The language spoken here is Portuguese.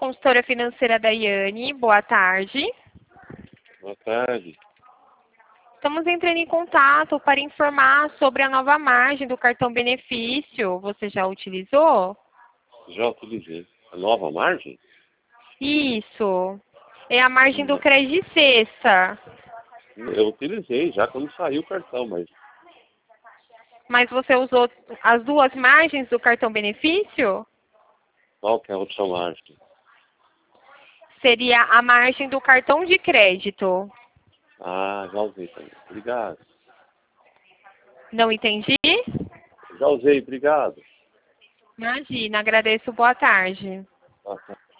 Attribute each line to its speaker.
Speaker 1: consultora financeira da Iane. Boa tarde.
Speaker 2: Boa tarde.
Speaker 1: Estamos entrando em contato para informar sobre a nova margem do cartão benefício. Você já utilizou?
Speaker 2: Já utilizei. A nova margem?
Speaker 1: Isso. É a margem do crédito de sexta.
Speaker 2: Eu utilizei já quando saiu o cartão, mas
Speaker 1: Mas você usou as duas margens do cartão benefício?
Speaker 2: qual que é a outra margem?
Speaker 1: Seria a margem do cartão de crédito.
Speaker 2: Ah, já usei também. Obrigado.
Speaker 1: Não entendi?
Speaker 2: Já usei, obrigado.
Speaker 1: Imagina, agradeço. Boa tarde.
Speaker 2: Ah, tá.